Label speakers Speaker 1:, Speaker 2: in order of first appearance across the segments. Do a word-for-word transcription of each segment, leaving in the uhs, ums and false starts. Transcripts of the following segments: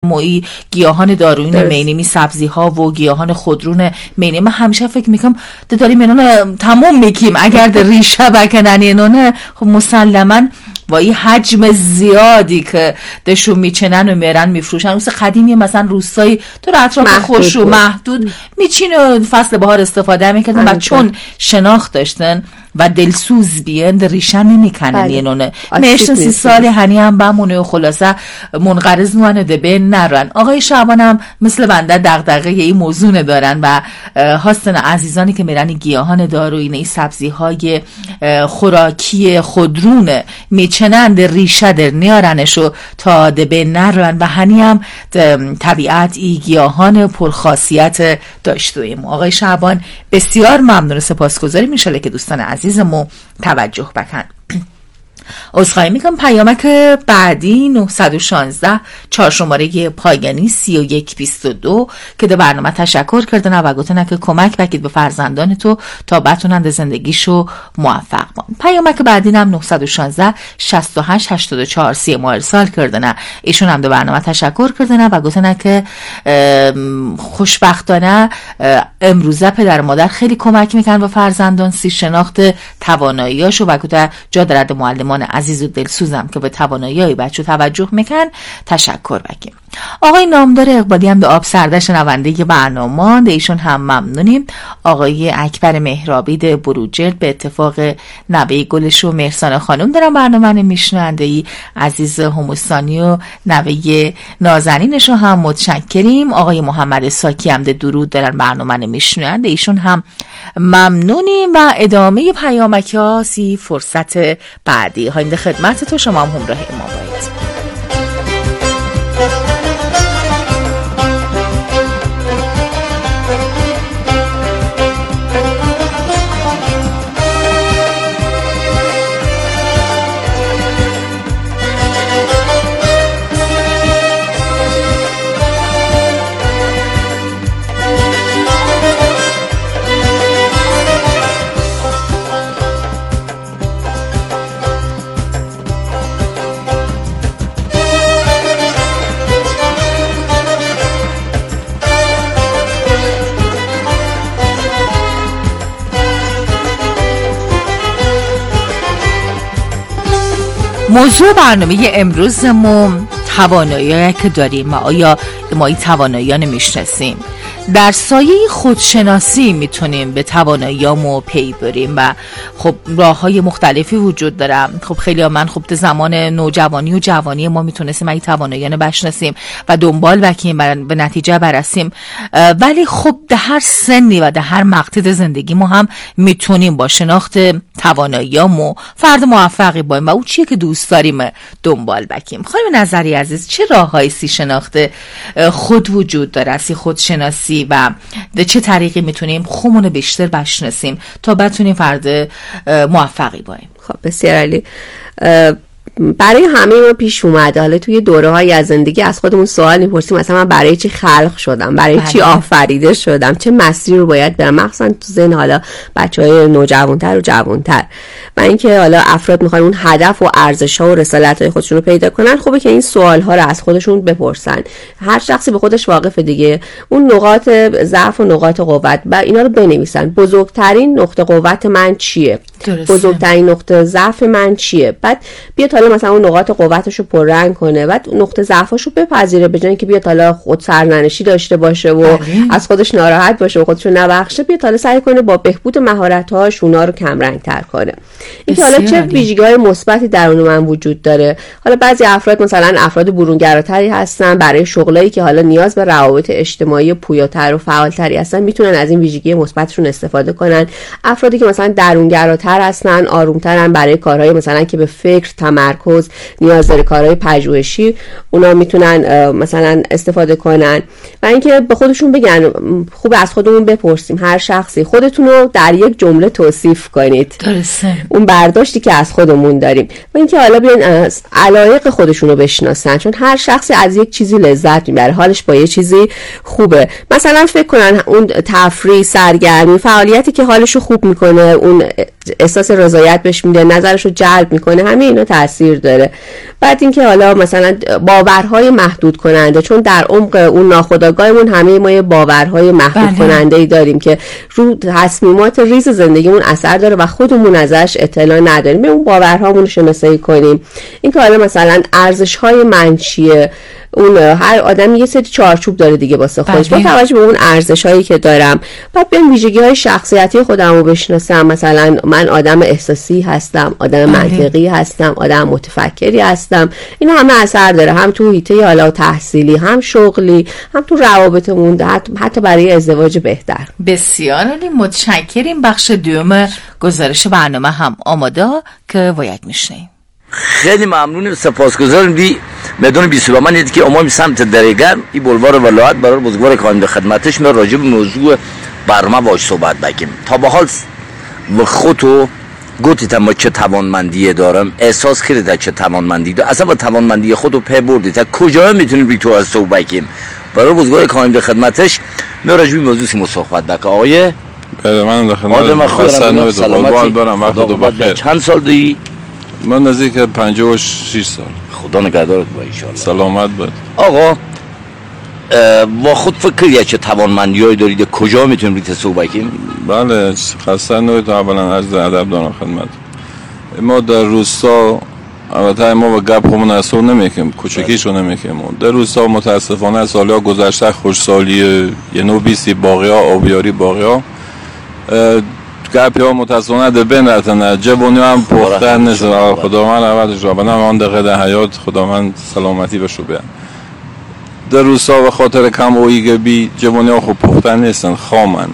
Speaker 1: موی گیاهان دارویی مینیمی، سبزی ها و گیاهان خودرون مینیمی. من همیشه فکر میکنم داریم اینو تموم میکیم اگر در ریشه بکنن اینو، خب مسلما با این حجم زیادی که دشون میچنن و میرن میفروشن. مثل قدیمی مثلا روستایی تو اطراف خوش و محدود میچین فصل بهار استفاده میکردن و چون شناخت داشتن و دلسوز بیند ریشه نمیکنن اینونه میشن سی سال هنی هم بمونه و خلاصه منقرض نوانه ده بین نرن. آقای شعبان هم مثل بنده دغدغه این موضوع دارن و هستن عزیزانی که میرن گیاهان دارویی، این سبزی های خوراکی خودرون میچنند ریشه در نیارنشو تا ده بین نرن و هنی هم طبیعت ای گیاهان پرخاصیت داشتویم. آقای شعبان بسیار ممنون، سپاسگزاریم. میشه که دوستان عزیزمو توجه بکن. عذرخواهی میکنم. پیامک بعدی نهصد و شانزده چهار شماره پایانی سی و یک بیست و دو که در برنامه تشکر کردن و گفتن که کمک بکید به فرزندان تو تا بتونن زندگیشو موفق بان. پیامک بعدی هم نهصد و شانزده شصت و هشت هشتاد و چهار سی ما ارسال کردن. ایشون هم در برنامه تشکر کردن و گفتن که خوشبختانه امروزه پدر مادر خیلی کمک میکنن به فرزندان سی شناخت تواناییاشو و گفت جا درد معلمان عزیز و دلسوزم که به توانایی بچه توجه میکن. تشکر بکیم. آقای نامدار اقبالی هم به آب سرده شنونده برنامه ده ایشون هم ممنونیم. آقای اکبر مهرابی بروجرد به اتفاق نوه گلش و مرسان خانم دارن برنامه میشنونده ای عزیز هموستانی و نوه نازنینش هم متشکریم. آقای محمد ساکی هم ده درود دارن برنامه میشنونده ایشون هم ممنونیم و ادامه پیامک ها سی فرصت بعدی هاینده خدمت تو شما هم همراه ما باید. موضوع برنامه امروزمون توانایی که داریم و آیا ما این توانایی ها نمیشناسیم. در سایه خودشناسی میتونیم به تواناییامو پی بریم و خب راه های مختلفی وجود داره. خب خیلی ها من خب در زمان نوجوانی و جوانی ما میتونستیم این تواناییان بشناسیم و دنبال بکیم و به نتیجه برسیم، ولی خب در هر سنی و در هر مقطع زندگی ما هم میتونیم با شناخت تواناییامو فرد موفقی باشیم و او چیه که دوست داریم دنبال بکیم. خانم نظری عزیز، چه راههایی سی شناخت خود وجود داره، سی خودشناسی و به چه طریقی میتونیم خودمون بیشتر بشناسیم تا بتونیم فرد موفقی باشیم؟
Speaker 2: خب بسیار عالی. برای همه ما پیش اومده حالا توی دوره های از زندگی از خودمون سوال میپرسیم مثلا من برای چی خلق شدم، برای بله. چی آفریده شدم، چه مسیری رو باید برم، مخصوصا تو ذهن حالا بچهای نوجوانتر و جوانتر و اینکه حالا افراد میخوان اون هدف و ارزش ها و رسالت های خودشون رو پیدا کنن. خوبه که این سوال ها رو از خودشون بپرسن. هر شخصی به خودش واقفه دیگه، اون نقاط ضعف و نقاط قوت و اینا رو بنویسن. بزرگترین نقطه قوت من چیه؟ درسته. بزرگترین نقطه ضعف من چیه؟ بعد بیاد حالا مثلا اون نقاط قوتشو پررنگ کنه، بعد نقطه ضعفاشو بپذیره، به جای اینکه بیاد حالا خود سرزنشی داشته باشه و بله. از خودش ناراحت باشه و خودشو نبخشه، بیاد حالا سعی کنه با بهبود مهارت‌هاش اونا رو کم رنگ تر کنه. اینکه حالا چه ویژگی‌های مثبتی درون من وجود داره. حالا بعضی افراد مثلا افراد برونگراتری هستن، برای شغلایی که حالا نیاز به روابط اجتماعی پویاتر و فعالتری هستن میتونن از این ویژگی مثبتشون استفاده کنن. افرادی که مثلا درونگراتر هستن، آرومترن، برای کارهای مثلا که به فکر تمرکز نیاز داره، کارهای پژوهشی، اونا میتونن مثلا استفاده کنن. و اینکه به خودشون بگن، خوب از خودمون بپرسیم، هر شخصی خودتون رو در یک جمله توصیف کنید.
Speaker 1: درسته.
Speaker 2: اون برداشتی که از خودمون داریم. و اینکه حالا بیان علایق خودشون رو بشناسن، چون هر شخصی از یک چیزی لذت میبره، حالش با یه چیزی خوبه. مثلا فکر کنن اون تفریح، سرگرمی، فعالیتی که حالشو خوب میکنه، اون احساس رضایت بهش میده، نظرش رو جلب میکنه، همه اینا تاثیر داره. بعد اینکه حالا مثلا باورهای محدود کننده، چون در عمق اون ناخودآگاهمون همه ما یه باورهای محدود بله. کننده ای داریم که رو تصمیمات ریز زندگیمون اثر داره و خودمون ازش اطلاع نداریم، به اون باورهامون رو شناسایی کنیم. اینکه حالا مثلا ارزش‌های من چیه، اون هر آدم یه سری چارچوب داره دیگه واسه خودش، با توجه به اون ارزش‌هایی که دارم بعد بیام ویژگی‌های شخصیتی خودم رو بشناسم. مثلا من آدم احساسی هستم، آدم منطقی هستم، آدم متفکری هستم. اینا همه اثر داره، هم تو حیطه حالا تحصیلی، هم شغلی، هم تو روابطمون، حتی برای ازدواج بهتر.
Speaker 1: بسیار عالی، متشکریم. بخش دوم گزارش برنامه هم آماده که باید میشنیم.
Speaker 3: خیلی ممنونم، سپاسگزارم. دی میدون بیست و من دیدی که امام سمت درگرم این بلوار ولایت برای بزرگوار کاندید خدمتش می راجع به موضوع برنامه باش صحبت بکنیم. تا به حال و خودتو گفتید ما چه توانمندی دارم، احساس کردید چه توانمندی دارم، اصلا با توانمندی خودتو پی بردید تا کجا میتونیم بی تو از صحبت بکنیم. برای بزرگوار کاندید خدمتش می راجع به موضوع صحبت بکنیم. آقای
Speaker 4: بله من خدمت خواستم سلامت دارم. وقت تو بخیر.
Speaker 3: چند سال دی؟
Speaker 4: من نزدیک پنجاه و شش سال.
Speaker 3: خدا نگهدارت با ان شاء الله.
Speaker 4: سلامت باد.
Speaker 3: آقا با خود فکر چه توانمندیایی دارید، کجا میتونیم ریت صحبت کنیم؟
Speaker 4: بله خسته نباشید. اولا عرض ادب دارم خدمت ما. در روستا البته ما با گپ همون اصول نمیکنیم، کوچکیشو نمیکنیم. در روستا متاسفانه سالها گذشته خوشسالی یه نوع بیستی باقیا آبیاری باقیا گپی ها متاسفانه در بین رفتن. جوانی هم پخته نیست. خداوند عوضش را بنام آن دقیقه در حیات خداوند سلامتی بشو بیان. در روستا و خاطر کم اویگه بی جوانی ها خوب پخته نیستن، خامن،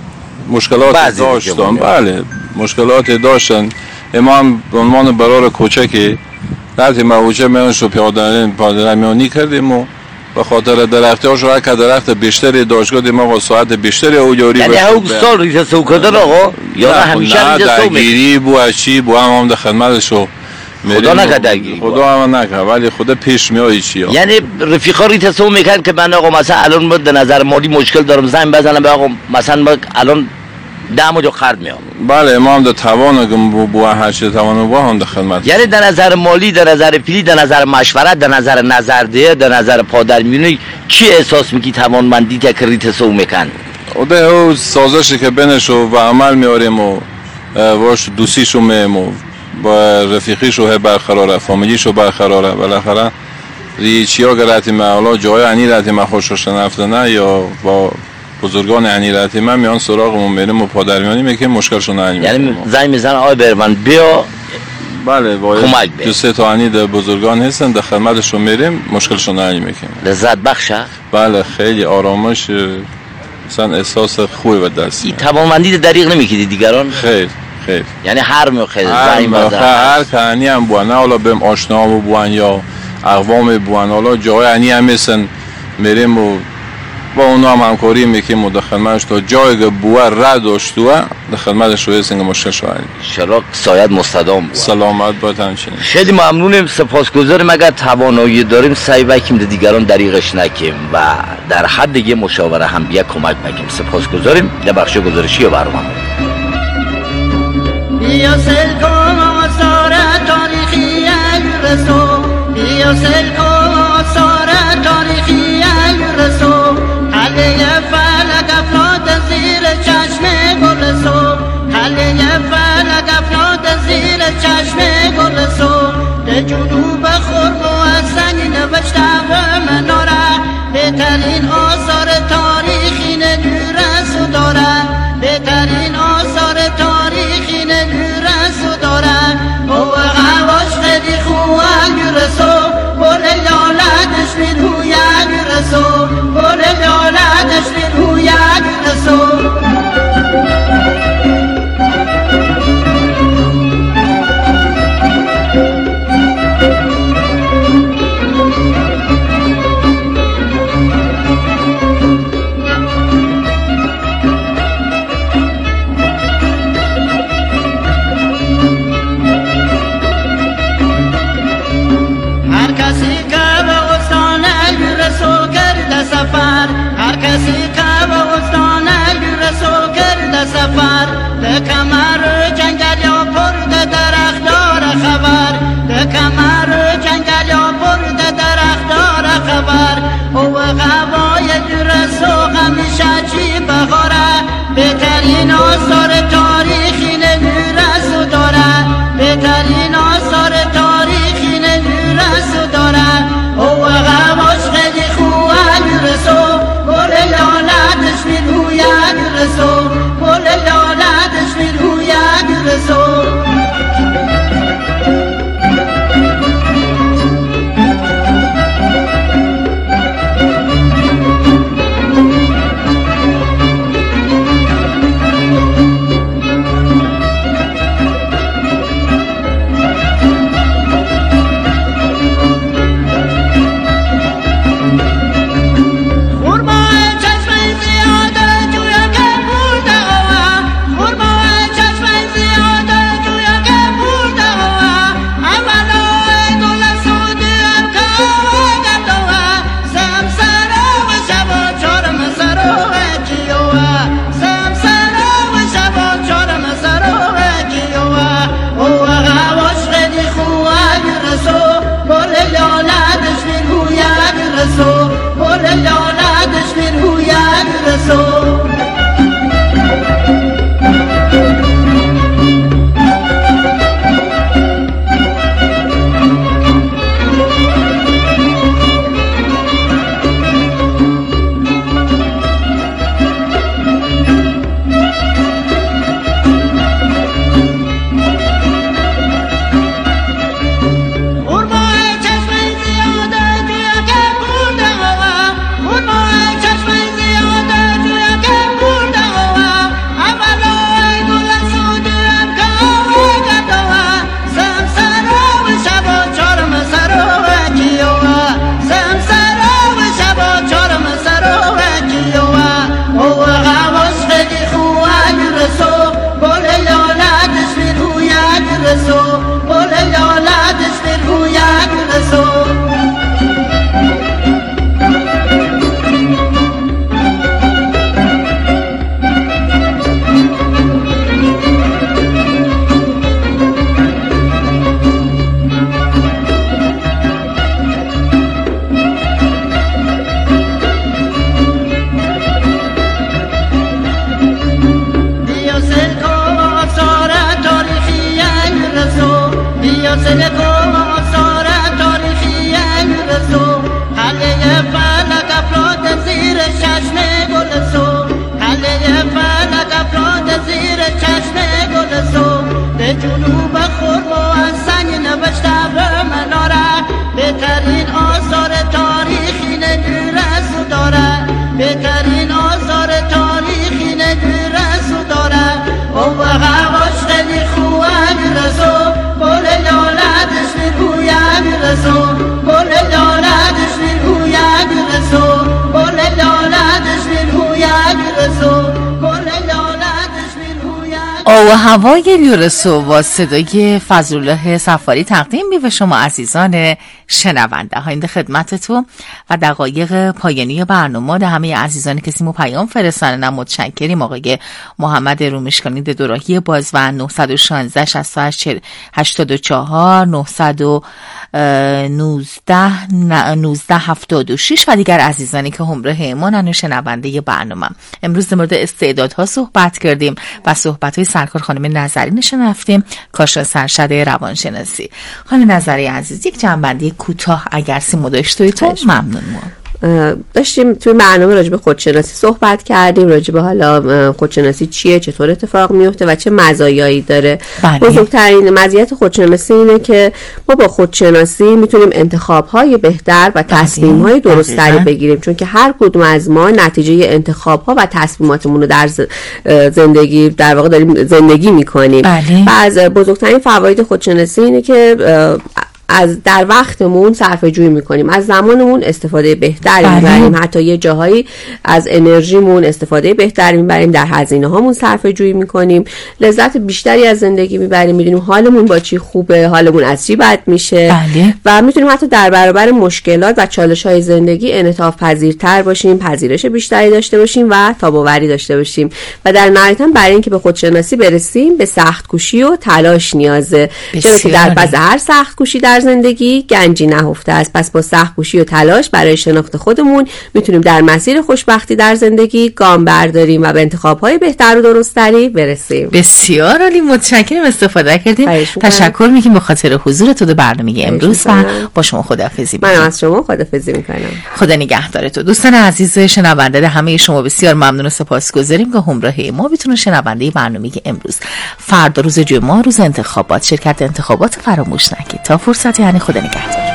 Speaker 4: مشکلات داشتن. بله مشکلات داشتن. امام به عنوان برار کوچکی رفتیم موجه میانشو پیاده پیاده‌روی کردیم و به خاطر درختی ها شاید که درخت بیشتری داشتگاه دیم آقا ساعت بیشتری او یاری
Speaker 3: یعنی اون سال ریزه سو کردن آقا یا نه همیشه ریزه سو
Speaker 4: درگیری بو اچی بو هم هم در خدمتشو
Speaker 3: خدا نکرد درگیری
Speaker 4: خدا هم نکرد ولی خدا پیش میایی چی ها.
Speaker 3: یعنی رفیقا ریزه سو میکرد که من آقا مثلا الان به نظر مالی مشکل دارم زنگ بزنم به آقا مثلا الان دمو جو خرد میام.
Speaker 4: بله ما هم در توان بو بو هر چی توان بو هم در خدمت.
Speaker 3: یعنی در نظر مالی، در نظر پولی، در نظر مشورت، در نظر نظرده، در نظر پادرمیونی چی احساس میکی توانمندی که ریت سو میکن؟
Speaker 4: اوده او سازشی که بینشو و عمل میاریم و واش دوستیشو میم و با رفیقیشو برقراره، فامیلیشو برقراره. بالاخره ری چیا گرتی معلا جای انی رتی ما خوشش نفتنه یا با بزرگان عنیرتی من میان سراغمون میریم و پادرمیانی میکنیم مشکلشون حل میکنیم.
Speaker 3: یعنی زنگ میزنن آقای برمن بیا.
Speaker 4: بله باید دو سه تا عنید بزرگان هستن در خدمتشون میریم مشکلشون حل میکنیم.
Speaker 3: لذت بخشه؟
Speaker 4: بله خیلی آرامش، مثلا احساس خوبی به دست میاد.
Speaker 3: توانمندی دریغ نمیکردی دیگران؟
Speaker 4: خیر خیر.
Speaker 3: یعنی هر موقع زنگ بزنن
Speaker 4: هر کانی هم بوان، نه حالا بهم آشنا بوان یا اقوام بوان، حالا جای عنی هم هستن میریم و با اونا هم همکاری میکنیم و در خدمتش تا جایی که بوه رد داشت و در خدمتش رو هستیم که مشکل شوهری
Speaker 3: شراک سایت مستدام بود.
Speaker 4: سلامت باید همچنین.
Speaker 3: خیلی ممنونیم، سپاسگزاریم. اگر توانایی داریم سعی بکنیم در دیگران دریغش نکیم و در حد دیگه مشاوره هم بیا کمک بکنیم. سپاسگزاریم. یه بخش گزارشی یا برنامه
Speaker 5: بیا سلکو آثار تاریخی رسو، بیا سلکو آثار تاریخی رسو، حله فلک افراد زیر چشم گل سو، حله فلک افراد زیر چشم گل سو، به جنوب خرم و حسنی نوشته به مناره، بهترین آثار تاریخی نگیرس و داره، بهترین آثار تاریخی نگیرس و داره، او هواش خیلی خواه گرسو، بله یالتش میروی گرسو، بله یالتش میروی گرسو. هر کسی که به غصان رسو کرده سفر بر او قواید رسو همیشه چی بخوره بهترین آثار تاریخی نمیرسو داره بهترین آثار تاریخی نمیرسو داره او قواش خیلی خواه رسو گل لالتش میروید رسو گل لالتش میروید رسو جنوب خورما از سنگ نوشته به مناره بهترین آثار تاریخی نمیرسو داره بهترین آثار تاریخی نمیرسو داره او هواش خیلی خواه رسو گل لالتش میروید رسو گل لالتش میروید رسو گل لالتش میروید رسو گل لالتش میروید.
Speaker 1: او هوای لیورسو با صدای فضلالله صفاری تقدیم می به شما عزیزان شنونده ها. این خدمتتون و دقایق پایانی برنامه ده همه عزیزانی که سیمو پیام فرستادن متشکریم. آقای محمد رومشکانی دوراهی باز و نه یک شش شش هشت هشت چهار نه یک نه هفتاد و شش و دیگر عزیزانی که همراه ما شنونده برنامه. امروز در مورد استعدادها صحبت کردیم و صحبت‌های سرکار خانم نظری رفتیم، کارشناس سرشد روانشناسی. خانم نظری عزیز، یک جنبندی کوتاه اگر سیمو داشته تو ممنون. ما
Speaker 2: داشتیم توی برنامه راجع به خودشناسی صحبت کردیم، راجع به حالا خودشناسی چیه، چطور اتفاق میفته و چه مزایایی داره.
Speaker 1: بله.
Speaker 2: بزرگترین مزیت خودشناسی اینه که ما با خودشناسی میتونیم انتخاب‌های بهتر و تصمیم‌های درست‌تری بگیریم، چون که هر کدوم از ما نتیجه انتخاب‌ها و تصمیماتمون رو در زندگی در واقع داریم زندگی می‌کنیم.
Speaker 1: بله.
Speaker 2: و از بزرگترین فواید خودشناسی اینه که از در وقتمون صرفه جویی میکنیم، از زمانمون استفاده بهتری میبریم، حتی یه جاهایی از انرژیمون استفاده بهتری میبریم، در هزینه هامون صرفه جویی میکنیم، لذت بیشتری از زندگی میبریم، میدونیم حالمون با چی خوبه، حالمون از چی بد میشه.
Speaker 1: بله.
Speaker 2: و میتونیم حتی در برابر مشکلات و چالش های زندگی انعطاف پذیرتر باشیم، پذیرش بیشتری داشته باشیم و تاب‌آوری داشته باشیم. و در نهایت برای اینکه به خودشناسی برسیم به سخت کوشی و تلاش نیازه، چرا که در پس هر سخت کوشی در زندگی گنجی نهفته است. پس با سخت‌کوشی و تلاش برای شناخت خودمون میتونیم در مسیر خوشبختی در زندگی گام برداریم و به انتخاب‌های بهتر و درست‌تری برسیم.
Speaker 1: بسیار عالی، متشکرم استفاده کردیم. تشکر میگیم به خاطر حضورت در برنامه امروز و با شما خداحافظی می‌کنم.
Speaker 2: من از شما خداحافظی می‌کنم.
Speaker 1: خدا نگهدارت. دوستان عزیز شنونده، همه شما بسیار ممنون و سپاسگزاریم که همراه ما بتونن شنونده برنامه امروز. فردا روز جمعه، روز انتخابات، شرکت انتخابات فراموش نکنید. تا فرصتی، یعنی خدا نگهدار.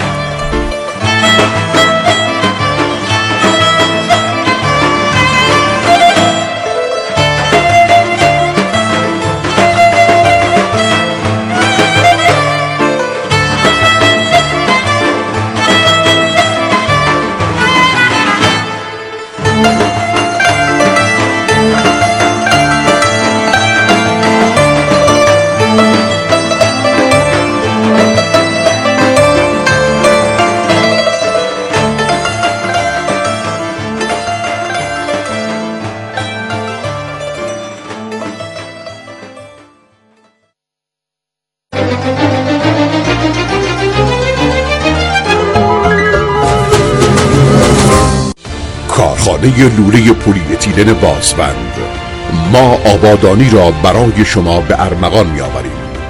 Speaker 6: کارخانه لوله پلی‌اتیلن بازوند، ما آبادانی را برای شما به ارمغان می آوریم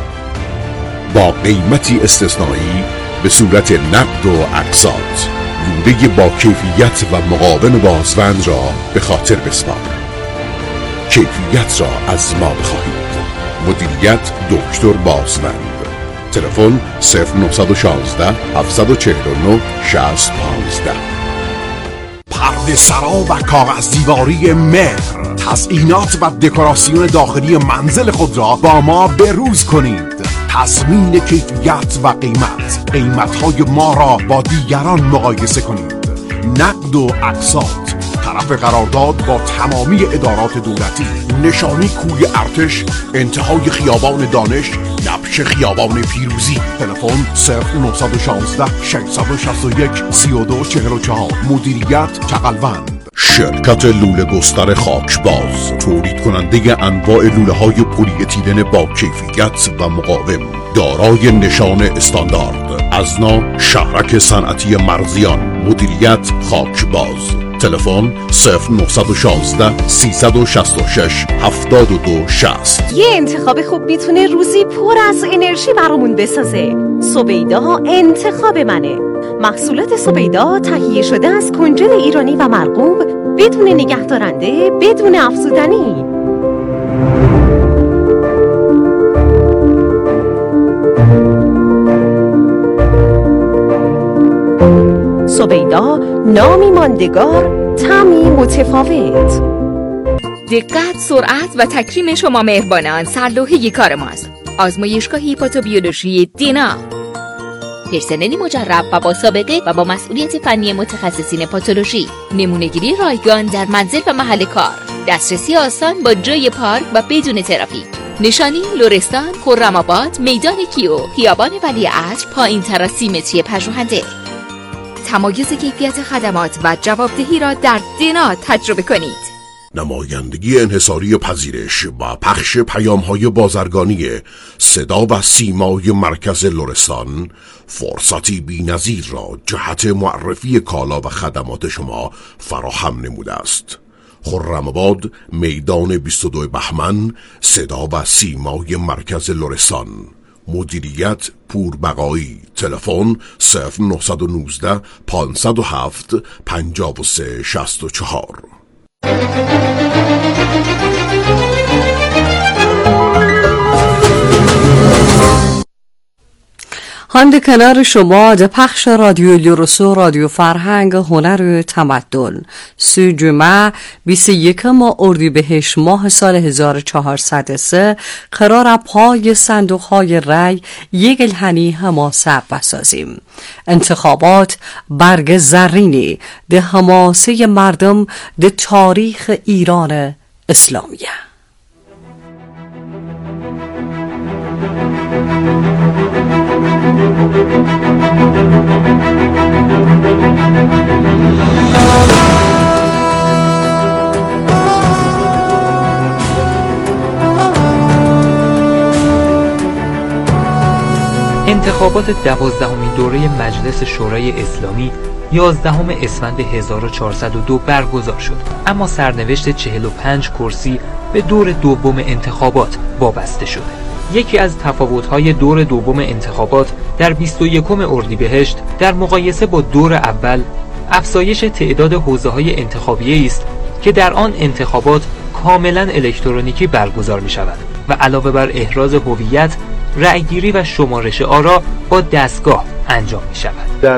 Speaker 6: با قیمتی استثنایی به صورت نقد و اقساط. لوله با کیفیت و مقاوم بازوند را به خاطر بسپار. کیفیت را از ما بخواهید. مدیریت دکتر بازوند. تلفن صفر نه یک شش هفت چهار نه شصت پانزده.
Speaker 7: پرده سرا و کاغذ دیواری مهر، تزیینات و دکوراسیون داخلی منزل خود را با ما بروز کنید. تضمین کیفیت و قیمت، قیمت‌های ما را با دیگران مقایسه کنید. نقد و اقساط، طرف قرارداد با تمامی ادارات دولتی. نشانی کوی ارتش، انتهای خیابان دانش، نبش خیابان پیروزی. تلفن صفر نه یک شش شش شش یک سه دو چهار چهار. مدیریت چقلوند.
Speaker 6: شرکت لوله گستر خاکباز، تولید کننده انواع لوله های پلی‌اتیلن با کیفیت و مقاوم، دارای نشان استاندارد. ازنا شهرک صنعتی مرزیان. مدیریت خاکباز. تلفن صفر نه یک یک شش سه شش شش هفت دو شصت.
Speaker 8: یه انتخاب خوب میتونه روزی پر از انرژی برامون بسازه. سویدا انتخاب منه. محصولات سویدا تهیه شده از کنجد ایرانی و مرغوب، بدون نگهدارنده، بدون افزودنی. سویدا، نامی ماندگار، طعمی متفاوت.
Speaker 9: دقت، سرعت و تکریم شما مهربانان سرلوحه کار ماست. آزمایشگاه هیپاتوبیولوژی دینا، پرسنلی مجرب و با سابقه و با مسئولیت فنی متخصصین پاتولوژی. نمونه‌گیری رایگان در منزل و محل کار. دسترسی آسان با جای پارک و بدون ترافیک. نشانی لرستان، خرم‌آباد، میدان کیو، خیابان ولیعصر، پایین‌تر از سی متری پژوهنده. تمایز کیفیت خدمات و جوابدهی را در دینا تجربه کنید.
Speaker 6: نمایندگی انحصاری پذیرش و پخش پیام‌های بازرگانی صدا و سیمای مرکز لرستان فرصتی بی‌نظیر را جهت معرفی کالا و خدمات شما فراهم نموده است. خرم‌آباد، میدان بیست و دو بهمن، صدا و سیمای مرکز لرستان. مدیریت پوربقایی. تلفن صفر نه یک نه پانصد و هفت پنجاه و سه شصت و چهار.
Speaker 10: هند کنار شما در پخش رادیو لرسو، رادیو فرهنگ، هنر و تمدن. سه جمعه بیست و یکم اردیبهشت ماه سال هزار و چهارصد و سه قرار پای صندوق های رای یک الهنی حماسه بسازیم. انتخابات برگ زرینی ده حماسه مردم ده تاریخ ایران اسلامیه.
Speaker 11: انتخابات دوازدهمین دوره مجلس شورای اسلامی یازدهم اسفند هزار و چهارصد و دو برگزار شد، اما سرنوشت چهل و پنج کرسی به دور دوم انتخابات وابسته شده. یکی از تفاوت‌های دور دوم انتخابات در بیست و یکم اردیبهشت در مقایسه با دور اول افزایش تعداد حوزه‌های انتخابی است که در آن انتخابات کاملا الکترونیکی برگزار می‌شود و علاوه بر احراز هویت، رأیگیری و شمارش آرا با دستگاه انجام می‌شود.
Speaker 12: در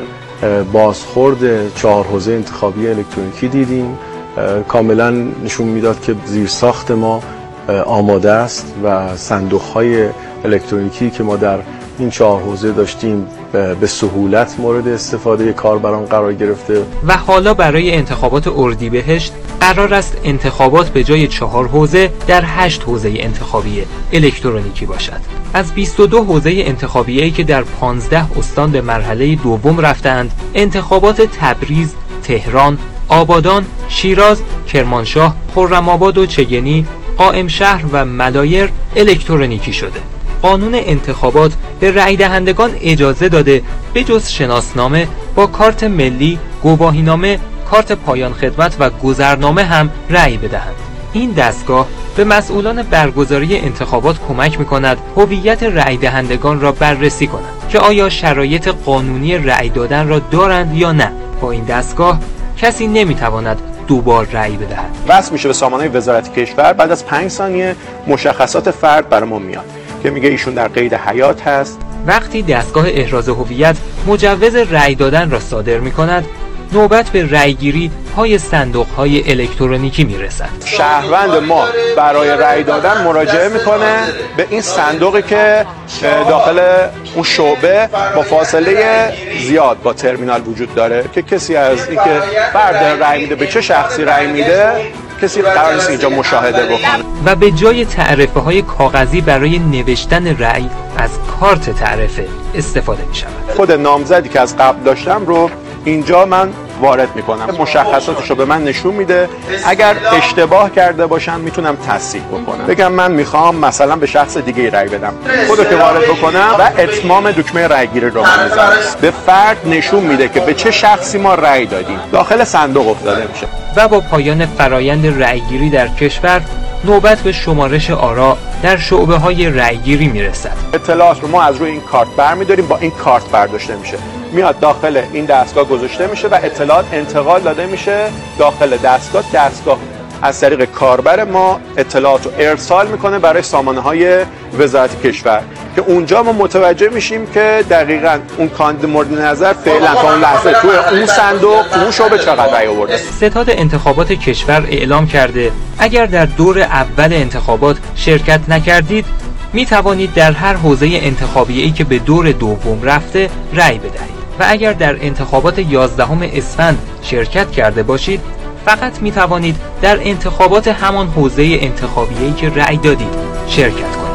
Speaker 12: بازخورد چهار حوزه انتخابی الکترونیکی دیدیم کاملا نشون میداد که زیرساخت ما آماده است و صندوق‌های الکترونیکی که ما در این چهار حوزه داشتیم به سهولت مورد استفاده کاربران قرار گرفته.
Speaker 11: و حالا برای انتخابات اردیبهشت قرار است انتخابات به جای چهار حوزه در هشت حوزه انتخابی الکترونیکی باشد. از بیست و دو حوزه انتخابیه‌ای که در پانزده استان به مرحله دوم رفتند، انتخابات تبریز، تهران، آبادان، شیراز، کرمانشاه، خرم‌آباد و چگنی، قائم شهر و ملایر الکترونیکی شده. قانون انتخابات به رأی دهندگان اجازه داده به جز شناسنامه با کارت ملی، گواهینامه، کارت پایان خدمت و گذرنامه هم رأی بدهند. این دستگاه به مسئولان برگزاری انتخابات کمک می‌کند هویت رأی دهندگان را بررسی کنند که آیا شرایط قانونی رأی دادن را دارند یا نه. با این دستگاه کسی نمی‌تواند دوبار رأی بدهد.
Speaker 13: وصل میشه به سامانه وزارت کشور، بعد از پنج ثانیه مشخصات فرد برامون میاد که میگه ایشون در قید حیات هست.
Speaker 11: وقتی دستگاه احراز هویت مجوز رأی دادن را صادر می‌کند، نوبت به رأیگیری پای صندوق‌های الکترونیکی میرسد.
Speaker 13: شهروند ما برای رأی دادن مراجعه میکنه به این صندوقی که داخل اون شعبه با فاصله زیاد با ترمینال وجود داره که کسی از اینکه فرد رأی میده به چه شخصی رأی میده کسی قرار نیست اینجا مشاهده بکنه.
Speaker 11: و به جای تعرفه های کاغذی برای نوشتن رأی از کارت تعرفه استفاده می شود.
Speaker 13: خود نامزدی که از قبل داشتم رو اینجا من وارد میکنم، مشخصاتش رو به من نشون میده. اگر اشتباه کرده باشم میتونم تصحیح بکنم، بگم من میخوام مثلا به شخص دیگه رأی بدم، خودو که وارد بکنم و اتمام دکمه رأیگیری رو من میذارم. به فرد نشون میده که به چه شخصی ما رأی دادیم، داخل صندوق افتاده میشه.
Speaker 11: و با پایان فرایند رأیگیری در کشور نوبت به شمارش آرا در شعبه های رأیگیری میرسد.
Speaker 13: اطلاعات رو ما از روی این کارت برمی‌داریم، با این کارت برداشته میشه، میاد داخل این دستگاه گذاشته میشه و اطلاعات انتقال داده میشه داخل دستگاه. دستگاه از طریق کاربر ما اطلاعات رو ارسال میکنه برای سامانه‌های وزارت کشور که اونجا ما متوجه میشیم که دقیقاً اون کاندید مورد نظر فعلا تا اون لحظه توی اون صندوق تو اون شعبه چقدر رأی آورده.
Speaker 11: ستاد انتخابات کشور اعلام کرده اگر در دور اول انتخابات شرکت نکردید می توانید در هر حوزه انتخابیه‌ای که به دور دوم رفته رأی بدهید و اگر در انتخابات یازدهم اسفند شرکت کرده باشید فقط می توانید در انتخابات همان حوزه انتخابیه‌ای که رأی دادید شرکت کنید.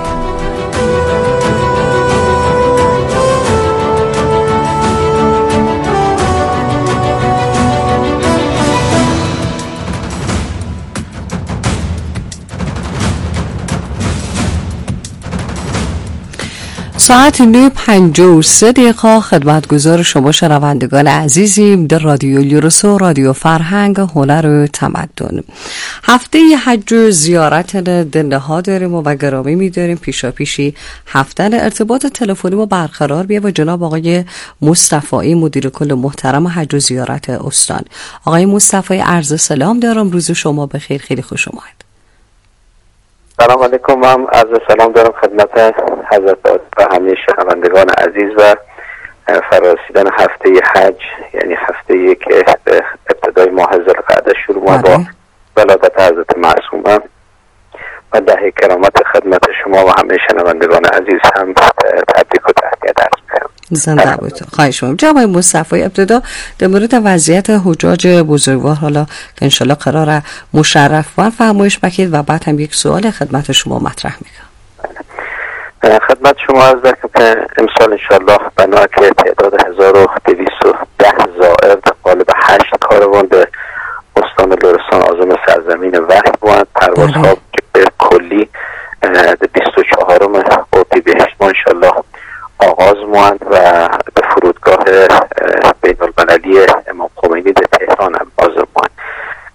Speaker 10: ساعت نه پنجاه و سه دقیقه خدمتگزار شما شنوندگان عزیزیم در رادیو لرسو، رادیو فرهنگ، هنر و تمدن. هفته حج و زیارت دنده ها داریم و گرامی می‌داریم پیشا پیشی هفته ارتباط تلفنی ما برقرار بیه و جناب آقای مصطفی مدیر کل محترم حج و زیارت استان. آقای مصطفی عرض سلام دارم، روز شما بخیر، خیلی خوش اومد.
Speaker 14: سلام علیکم، من عرض سلام دارم خدمت حضرت و همه شنوندگان عزیز و فرارسیدن هفته حج، یعنی هفته که به ابتدای ماه ذوالقعده شروع ما با ولادت حضرت معصومه و دهه کرامت خدمت شما و همه شنوندگان عزیز هم تبریک و تهنیت عرض می‌کنم.
Speaker 10: زنده باشید. خواهش می‌کنم. جناب مصطفی، ابتدا در مورد وضعیت حجاج بزرگوار حالا که انشالله قراره مشرف بار فرمایش بکنید و بعد هم یک سوال خدمت شما مطرح می‌کنم.
Speaker 14: خدمت شما عرض دارم که امسال انشالله بنا که تعداد هزار و دویست و ده زائر قالب هشت کاروان به استان لرستان عازم سرزمین وحی بودند. پروازها به کلی بیست و چهارم اردیبهشت ما انشالله آغاز موند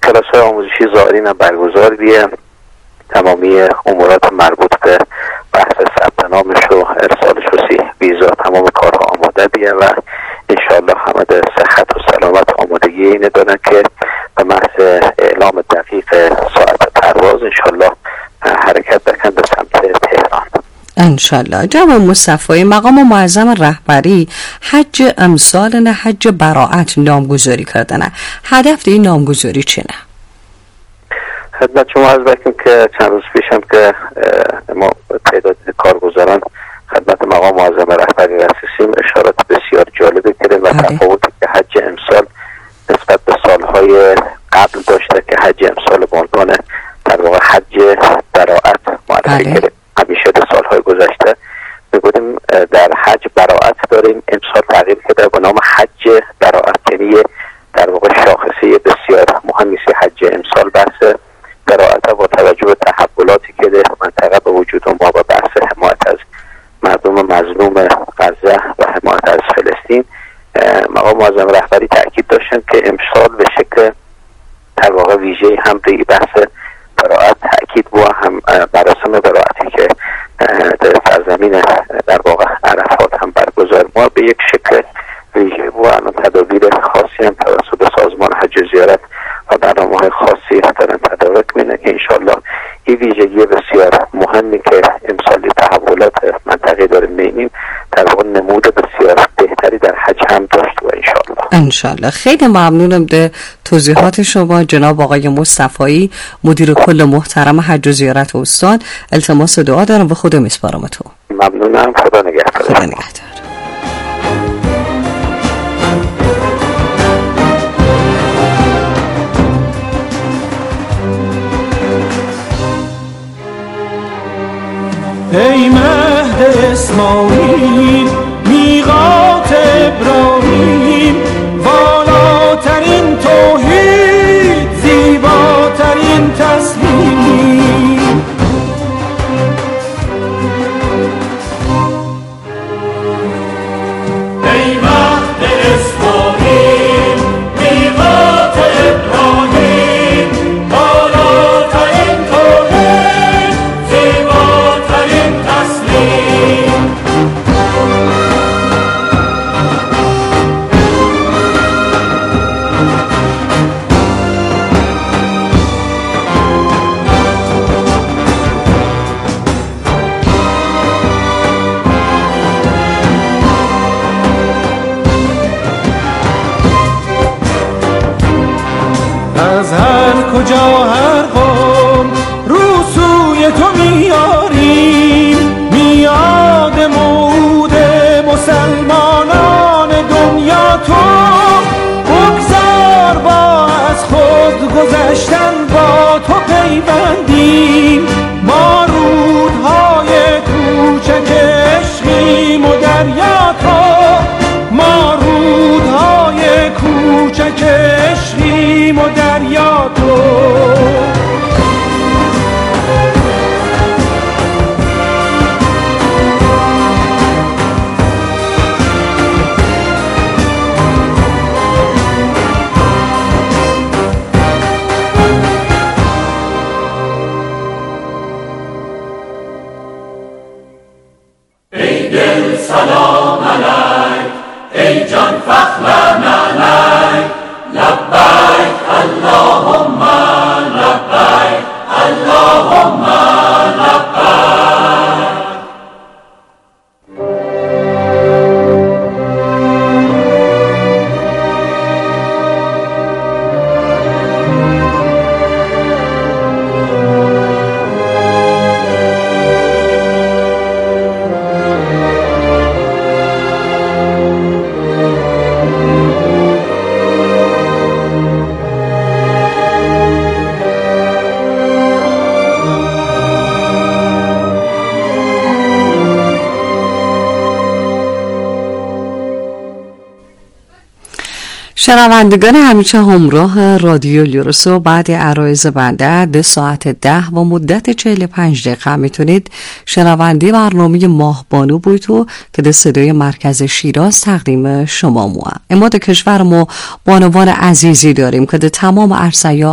Speaker 14: کلاس های آموزشی زائرین هم برگزار بیه، تمامی امورات مربوط به بحث ثبت نامش و ارسالش و سی ویزا تمام کارها آماده بیه و انشاءالله همه در صحت و سلامت آمادگی اینه دارن که به محض اعلام دقیق ساعت پرواز انشاءالله حرکت بکن به سمت تهران.
Speaker 10: انشالله. جناب مصطفی، مقام معظم رهبری حج امسال نه حج براعت نامگذاری کردنه. هدف این نامگذاری چه نه؟
Speaker 14: خدمت شما عرض بکنم که چند روز پیشم که ما تعداد کارگزاران خدمت مقام معظم رهبری رسیدیم، اشارات بسیار جالبی کردیم و تفاوتی که حج امسال نسبت به سالهای قبل داشته که حج امسال به عنوان در واقع حج براعت معرفی کردیم. همیشه در سالهای گذشته میگوییم در حج براعت داریم، امسال تغییر کرده به نام حج براعت، یعنی در واقع شاخصه بسیار مهمی سی حج امسال بحث براعت با توجه به تحولاتی که در منطقه به وجود ما و بحث حمایت از مردم مظلوم غزه و حمایت از فلسطین، مقام معظم رهبری تاکید داشتن که امسال به شکل در واقع ویژه‌ای هم به بحث براعت تاکید بود، هم مراسم براعتی که در سرزمین در واقع عرفات هم برگزار ما به یک شکل ویژه بود. الان تدابیر خاصی هم توسط سازمان حج و زیارت و برنامه‌های خاصی دارن تدارک می‌کنن که انشالله این ویژگی بسیار مهمی که امسال تحولات منطقه داره می‌بینیم در واقع نمود بسیار بهتری در حج هم داشت و انشالله.
Speaker 10: انشالله. خیلی ممنونم ده توضیحات شما جناب آقای مصطفی، مدیر کل محترم حج و زیارت استان. التماس دعا دارم و خدا میسپارم تو.
Speaker 14: ممنونم. خدا نگهدار.
Speaker 10: خدا نگهدار.
Speaker 15: ای مهد اسماعیل میقات ابراهیم، بالاترین توحید زیباترین تسلیم. ای مهد اسماعیل میقات ابراهیم، بالاترین توحید زیباترین تسلیم. از هر کجا هر قوم رو سوی تو میاریم، میاد موعود مسلمانان دنیا تو. بگذار با از خود گذشتن با تو پیوندیم، ما رودهای کوچک عشقیم و دریا تو. ما رودهای کوچک عشقیم و دریا تو. ای دل سلام علیک، ای جان فخر علیک، لبیک اللهم لبیک اللهم لبیک.
Speaker 10: شنوندگان همیشه همراه رادیو لورسو، بعد عرایض بنده ده ساعت ده و مدت چهل و پنج دقیقه میتونید شنونده برنامه ماهبانو بویتو که ده صدای مرکز شیراز تقدیم شما موه. اما ده کشور ما بانوان عزیزی داریم که ده تمام عرصه‌ها